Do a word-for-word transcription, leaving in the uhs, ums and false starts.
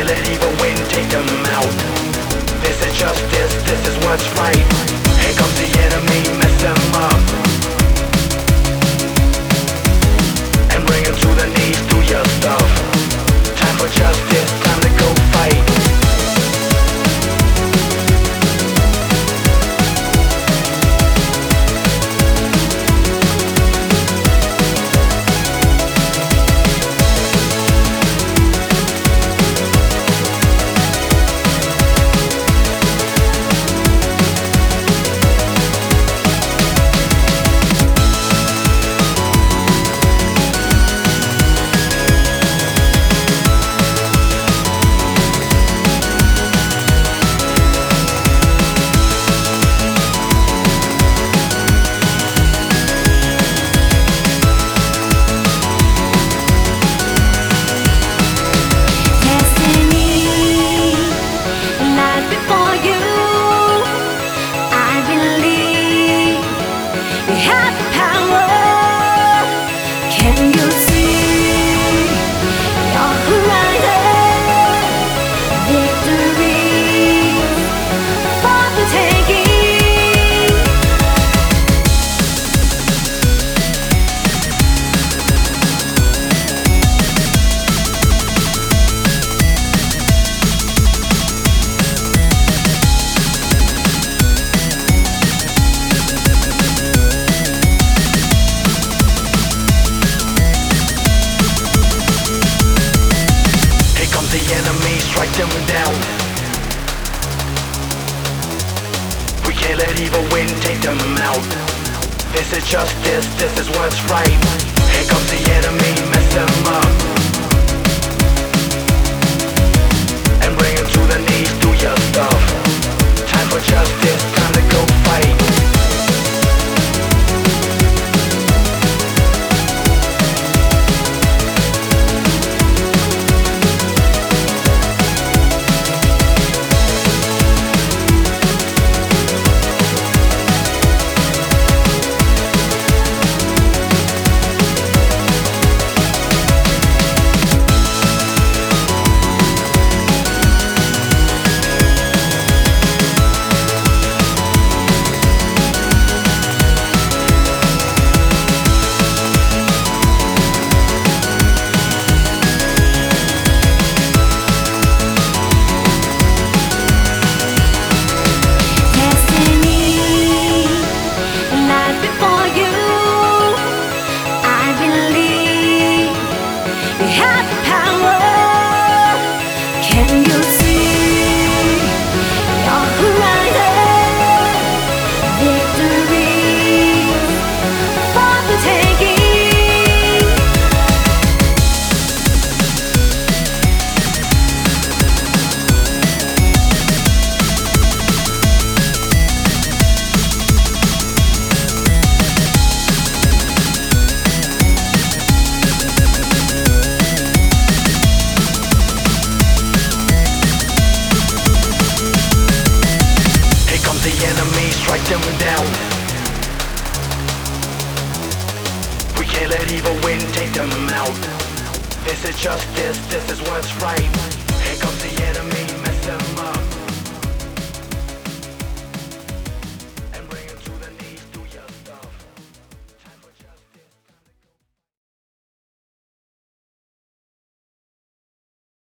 can't let evil win, take them out. This is justice, this is what's right. Here comes the enemy, mess them up and bring them to the knees, do your stuff. Time for justice, time to go fight. Strike them down. We can't let evil win, take them out. This is justice, this is what's right. Here comes the enemy, mess them up and bring them to the knees, do your stuff. Time for justice, time to go fight. Strike them down. We can't let evil win, take them out. This is justice, this is what's right. Here comes the enemy.